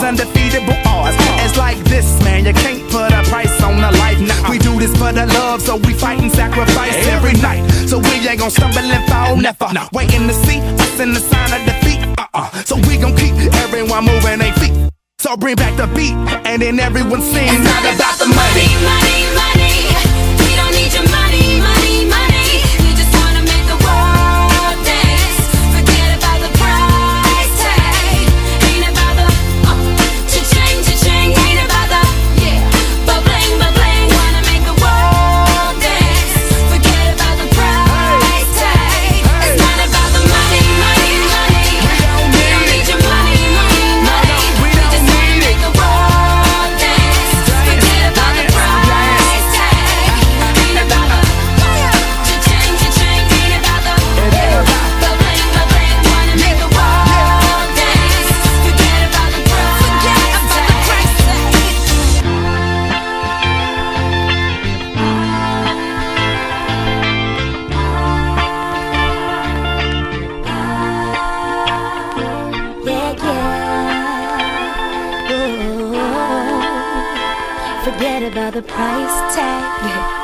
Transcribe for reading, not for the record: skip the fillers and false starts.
undefeatable odds. It's like this, man, you can't put a price on a life. Nah, we do this for the love, so we fight and sacrifice every night. So we ain't gon' stumble and fall, never. Waiting to see us in the sign of defeat. So we gon' keep everyone moving their feet. So bring back the beat, and then everyone sing. It's not about the money, money, money. We don't need your money, money, money. We just wanna make the world dance. Forget about the price tag. Ain't about the cha-ching, cha-ching. Ain't about the ba-bling, ba-bling. Wanna make the world dance. Forget about the price tag. It's not about the money, money, money. We don't need your money, money, money. We just wanna make the world dance. Forget about the price tag. Ain't about the cha-ching, cha-ching. Ain't about the ba-bling, ba-bling. Wanna make the world dance. Forget about the price tag. Yeah, yeah. Ooh. Forget about the price tag.